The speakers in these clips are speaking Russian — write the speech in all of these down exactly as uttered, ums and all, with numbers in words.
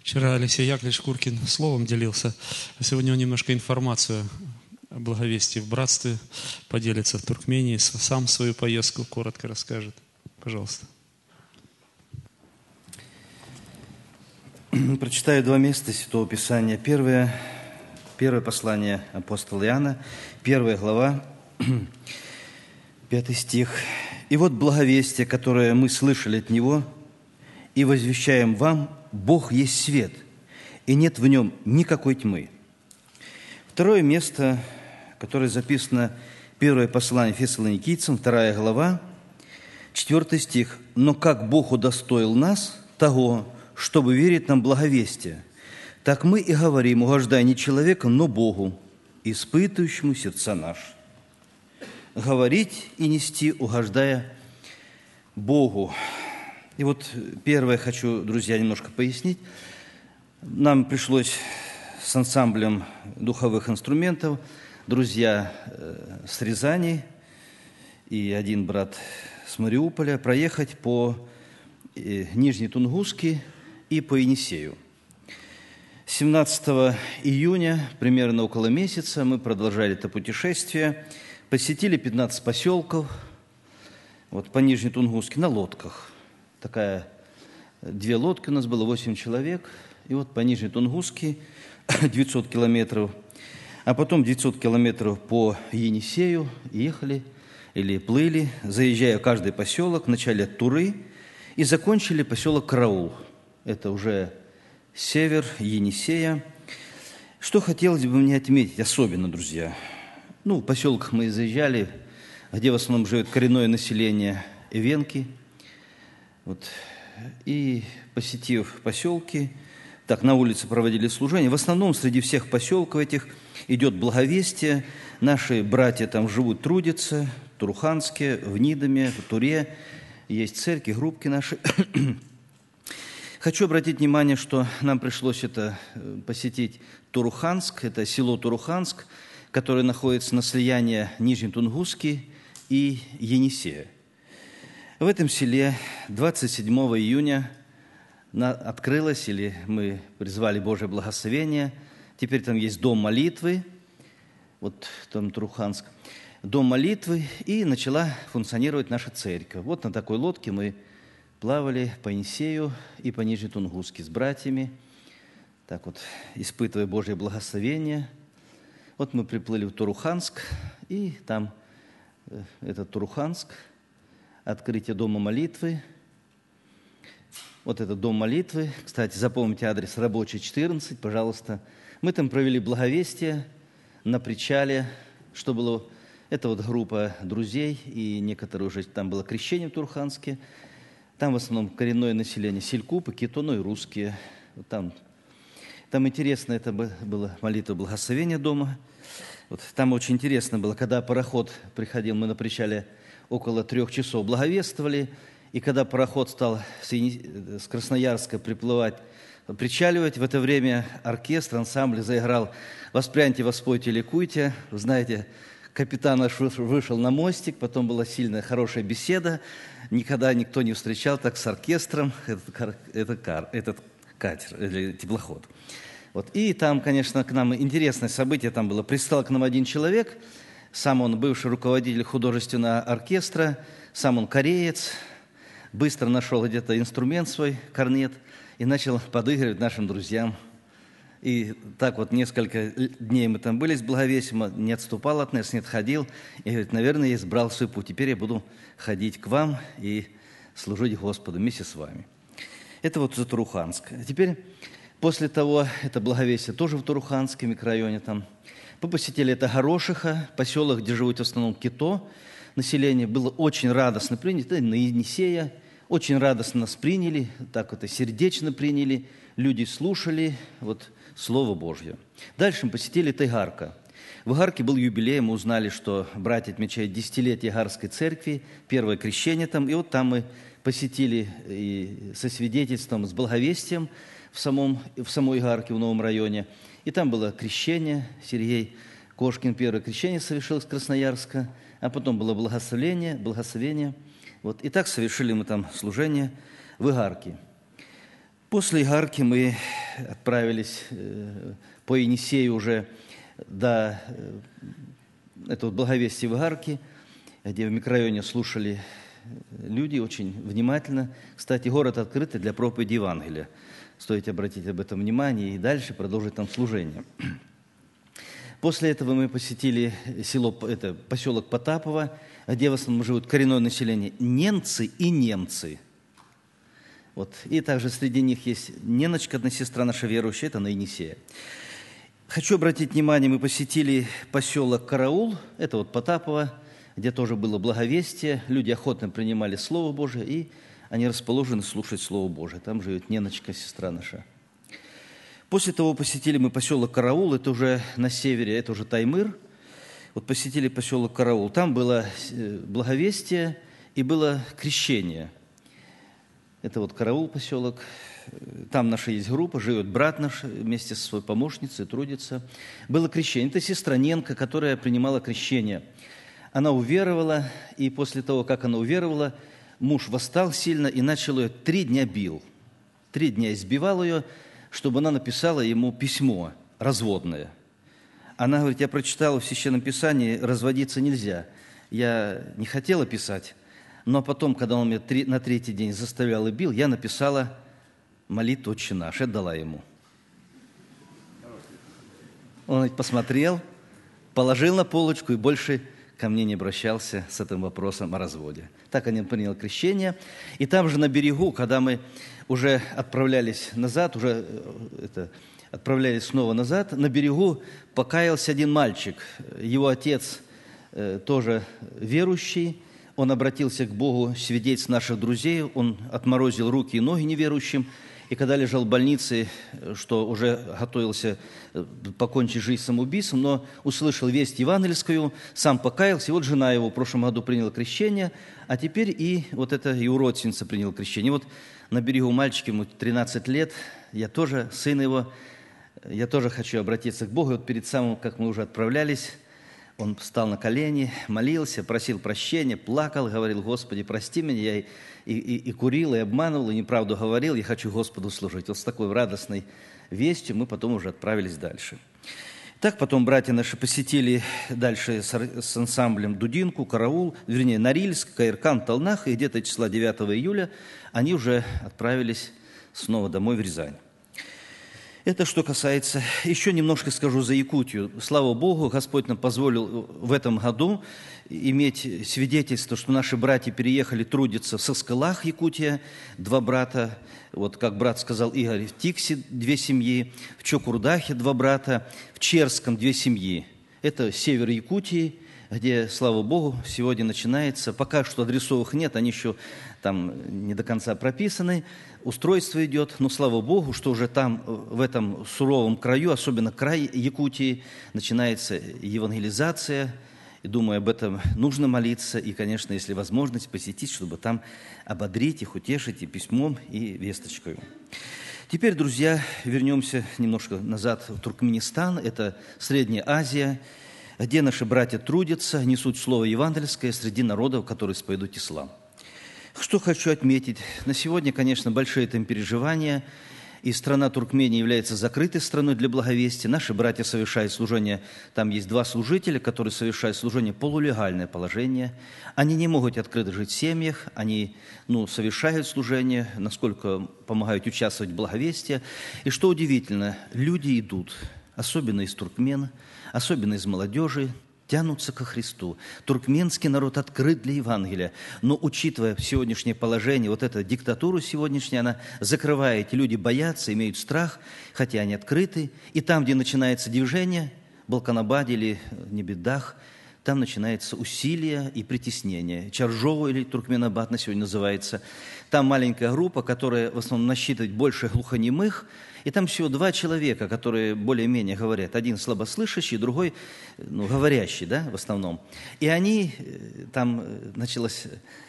Вчера Алексей Яковлевич Куркин словом делился, а сегодня он немножко информацию о благовестии в братстве поделится в Туркмении, сам свою поездку коротко расскажет. Пожалуйста. Прочитаю два места Святого Писания. Первое, первое послание апостола Иоанна, первая глава, пятый стих. «И вот благовестие, которое мы слышали от Него, и возвещаем вам, Бог есть свет, и нет в нем никакой тьмы». Второе место, которое записано, первое послание Фессалоникийцам, вторая глава, четвертый стих. «Но как Бог удостоил нас того, чтобы верить нам благовестие, так мы и говорим, угождая не человеку, но Богу, испытывающему сердца наши». Говорить и нести, угождая Богу. И вот первое хочу, друзья, немножко пояснить. Нам пришлось с ансамблем духовых инструментов, друзья с Рязани и один брат с Мариуполя, проехать по Нижней Тунгуске и по Енисею. семнадцатого июня, примерно около месяца, мы продолжали это путешествие, посетили пятнадцать поселков вот, по Нижней Тунгуске на лодках. Такая, две лодки у нас было, восемь человек. И вот по Нижней Тунгуске девятьсот километров, а потом девятьсот километров по Енисею ехали или плыли, заезжая в каждый поселок, вначале от Туры, и закончили поселок Караул. Это уже север Енисея. Что хотелось бы мне отметить особенно, друзья? Ну, в поселках мы заезжали, где в основном живет коренное население эвенки. Вот. И посетив поселки, так на улице проводили служение. В основном среди всех поселков этих идет благовестие. Наши братья там живут, трудятся, в Туруханске, в Нидоме, в Туре. Есть церкви, группки наши. Хочу обратить внимание, что нам пришлось это посетить Туруханск, это село Туруханск, которое находится на слиянии Нижней Тунгуски и Енисея. В этом селе двадцать седьмого июня открылось, или мы призвали Божие благословение. Теперь там есть дом молитвы, вот там Туруханск, дом молитвы, и начала функционировать наша церковь. Вот на такой лодке мы плавали по Енисею и по Нижней Тунгуске с братьями, так вот, испытывая Божие благословение. Вот мы приплыли в Туруханск, и там э, этот Туруханск, открытие дома молитвы. Вот это дом молитвы. Кстати, запомните адрес рабочий четырнадцать, пожалуйста. Мы там провели благовестие на причале, что было... Это вот группа друзей, и некоторые уже... Там было крещение в Туруханске. Там в основном коренное население Селькупы, Китоно и русские. Вот там, там интересно, это было молитва благословения дома. Вот там очень интересно было, когда пароход приходил, мы на причале около трех часов благовествовали, и когда пароход стал с Красноярска приплывать, причаливать, в это время оркестр, ансамбль заиграл «Воспряньте, воспойте, ликуйте». Вы знаете, капитан наш вышел на мостик, потом была сильная, хорошая беседа. Никогда никто не встречал так с оркестром этот, этот, этот катер или теплоход. Вот. И там, конечно, к нам интересное событие там было. Пристал к нам один человек, сам он бывший руководитель художественного оркестра, сам он кореец, быстро нашел где-то инструмент свой, корнет, и начал подыгрывать нашим друзьям. И так вот несколько дней мы там были с благовестием, не отступал от нас, не отходил. И говорит, наверное, я избрал свой путь. Теперь я буду ходить к вам и служить Господу вместе с вами. Это вот за Туруханск. Теперь, после того, это благовестие тоже в Туруханске микрорайоне там. Мы посетили это Горошиха, поселок, где живут в основном кито. Население было очень радостно принято, на Енисея. Очень радостно нас приняли, так вот и сердечно приняли. Люди слушали вот, Слово Божье. Дальше мы посетили Тайгарка. В Игарке был юбилей, мы узнали, что братья отмечают десятилетие Игарской церкви, первое крещение там. И вот там мы посетили и со свидетельством, с благовестием в, самом, в самой Игарке, в новом районе. И там было крещение, Сергей Кошкин первое крещение совершил с Красноярска, а потом было благословение, благословение. Вот. И так совершили мы там служение в Игарке. После Игарки мы отправились по Енисею уже до этого благовестия в Игарке, где в микрорайоне слушали люди очень внимательно. Кстати, город открытый для проповеди Евангелия. Стоит обратить об этом внимание и дальше продолжить там служение. После этого мы посетили село, это поселок Потапово, где в основном живут коренное население немцы и немцы. Вот. И также среди них есть Неночка, одна сестра наша верующая, это на Енисея. Хочу обратить внимание, мы посетили поселок Караул, это вот Потапово, где тоже было благовестие, люди охотно принимали Слово Божие, и они расположены слушать Слово Божие. Там живет Неночка, сестра наша. После того посетили мы поселок Караул, это уже на севере, это уже Таймыр. Вот посетили поселок Караул, там было благовестие и было крещение. Это вот Караул поселок, там наша есть группа, живет брат наш вместе со своей помощницей, трудится. Было крещение, это сестра Ненка, которая принимала крещение. Она уверовала, и после того, как она уверовала, муж восстал сильно и начал ее, три дня бил. Три дня избивал ее, чтобы она написала ему письмо разводное. Она говорит, я прочитала в Священном Писании, разводиться нельзя. Я не хотела писать, но потом, когда он меня три, на третий день заставлял и бил, я написала молитву «Отче наш», отдала ему. Он посмотрел, положил на полочку и больше ко мне не обращался с этим вопросом о разводе. Так он принял крещение. И там же на берегу, когда мы уже отправлялись назад, уже это, отправлялись снова назад, на берегу покаялся один мальчик. Его отец э, тоже верующий. Он обратился к Богу, свидетельств наших друзей. Он отморозил руки и ноги неверующим. И когда лежал в больнице, что уже готовился покончить жизнь самоубийством, но услышал весть евангельскую, сам покаялся, и вот жена его в прошлом году приняла крещение, а теперь и вот эта его родственница приняла крещение. И вот на берегу мальчик, ему тринадцать лет, я тоже, сын его, я тоже хочу обратиться к Богу. И вот перед самым, как мы уже отправлялись, он встал на колени, молился, просил прощения, плакал, говорил, Господи, прости меня, я и, и, и курил, и обманывал, и неправду говорил, я хочу Господу служить. Вот с такой радостной вестью мы потом уже отправились дальше. Так потом братья наши посетили дальше с, с ансамблем Дудинку, Караул, вернее, Норильск, Каиркан, Талнах, и где-то числа девятого июля они уже отправились снова домой в Рязань. Это что касается, еще немножко скажу за Якутию. Слава Богу, Господь нам позволил в этом году иметь свидетельство, что наши братья переехали трудиться в Саскалах, Якутия, два брата, вот как брат сказал Игорь, в Тиксе две семьи, в Чокурдахе два брата, в Черском две семьи. Это север Якутии, где, слава Богу, сегодня начинается, пока что адресов нет, они еще там не до конца прописаны, устройство идет, но слава Богу, что уже там, в этом суровом краю, особенно край Якутии, начинается евангелизация, и думаю, об этом нужно молиться, и, конечно, если возможность, посетить, чтобы там ободрить их, утешить и письмом, и весточкой. Теперь, друзья, вернемся немножко назад в Туркменистан, это Средняя Азия, где наши братья трудятся, несут слово евангельское среди народов, которые исповедуют ислам. Что хочу отметить. На сегодня, конечно, большие там переживания, и страна Туркмения является закрытой страной для благовестия. Наши братья совершают служение, там есть два служителя, которые совершают служение полулегальное положение. Они не могут открыто жить в семьях, они ну, совершают служение, насколько помогают участвовать в благовестии. И что удивительно, люди идут, особенно из туркмен, особенно из молодежи, тянутся ко Христу. Туркменский народ открыт для Евангелия, но, учитывая сегодняшнее положение, вот эту диктатуру сегодняшнюю, она закрывает, эти люди боятся, имеют страх, хотя они открыты. И там, где начинается движение, в Балканабаде или Небедах, там начинается усилие и притеснение. Чаржово или Туркменабад на сегодня называется. Там маленькая группа, которая в основном насчитывает больше глухонемых, и там всего два человека, которые более-менее говорят. Один слабослышащий, другой ну, говорящий, да, в основном. И они, там началось,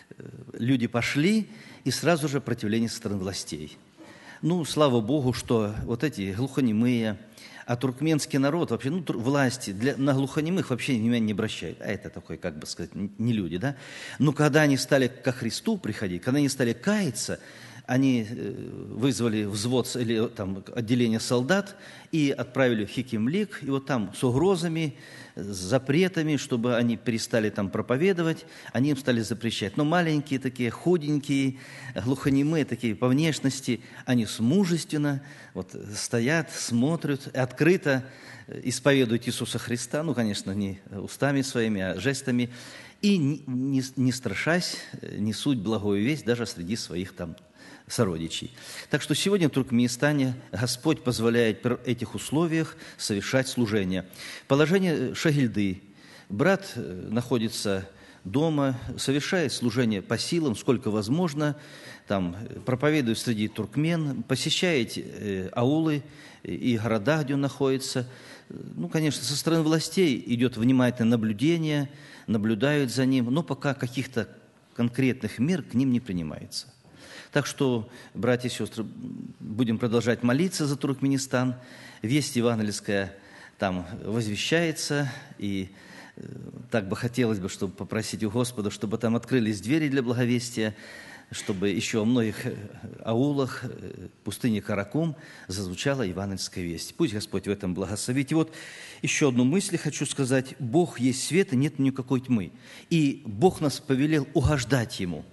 люди пошли, и сразу же противление со стороны властей. Ну, слава Богу, что вот эти глухонемые, а туркменский народ, вообще, ну, власти для, на глухонемых вообще внимания не обращают. А это такой, как бы сказать, не люди, да? Но когда они стали ко Христу приходить, когда они стали каяться, Они вызвали взвод или там, отделение солдат и отправили в Хикимлик. И вот там с угрозами, с запретами, чтобы они перестали там проповедовать, они им стали запрещать. Но маленькие такие, худенькие, глухонемые такие по внешности, они мужественно вот, стоят, смотрят, открыто исповедуют Иисуса Христа, ну, конечно, не устами своими, а жестами, и, не, не, не страшась, несут благую весть даже среди своих там сородичей. Так что сегодня в Туркменистане Господь позволяет при этих условиях совершать служение. Положение Шагильды. Брат находится дома, совершает служение по силам, сколько возможно, там, проповедует среди туркмен, посещает э, аулы и города, где он находится. Ну, конечно, со стороны властей идет внимательное наблюдение, наблюдают за ним, но пока каких-то конкретных мер к ним не принимается. Так что, братья и сестры, будем продолжать молиться за Туркменистан. Весть евангельская там возвещается, и так бы хотелось бы, чтобы попросить у Господа, чтобы там открылись двери для благовестия, чтобы еще во многих аулах пустыни Каракум зазвучала евангельская весть. Пусть Господь в этом благословит. И вот еще одну мысль хочу сказать. Бог есть свет, и нет никакой тьмы. И Бог нас повелел угождать Ему.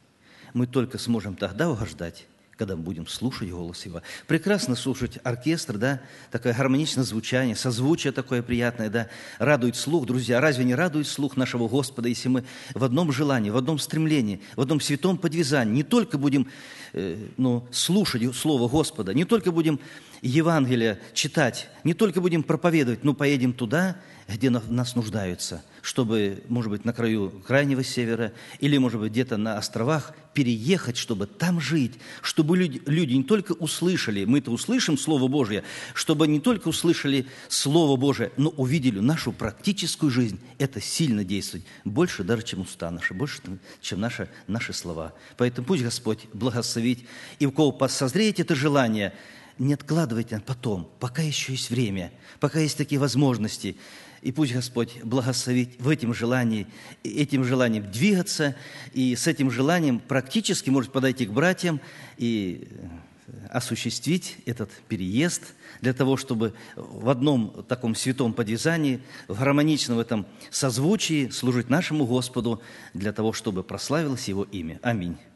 Мы только сможем тогда угождать, когда мы будем слушать голос Его. Прекрасно слушать оркестр, да, такое гармоничное звучание, созвучие такое приятное, да, радует слух. Друзья, разве не радует слух нашего Господа, если мы в одном желании, в одном стремлении, в одном святом подвязании не только будем э, ну, слушать Слово Господа, не только будем Евангелие читать, не только будем проповедовать, но поедем туда, где нас нуждаются, чтобы, может быть, на краю крайнего севера или, может быть, где-то на островах переехать, чтобы там жить, чтобы люди, люди не только услышали, мы-то услышим Слово Божье, чтобы не только услышали Слово Божие, но увидели нашу практическую жизнь. Это сильно действует, больше даже, чем уста наши, больше, чем наши, наши слова. Поэтому пусть Господь благословит, и у кого созреет это желание, не откладывайте потом, пока еще есть время, пока есть такие возможности. И пусть Господь благословит в этом желании, этим желанием двигаться, и с этим желанием практически может подойти к братьям и осуществить этот переезд для того, чтобы в одном таком святом подвязании, в гармоничном этом созвучии служить нашему Господу, для того, чтобы прославилось Его имя. Аминь.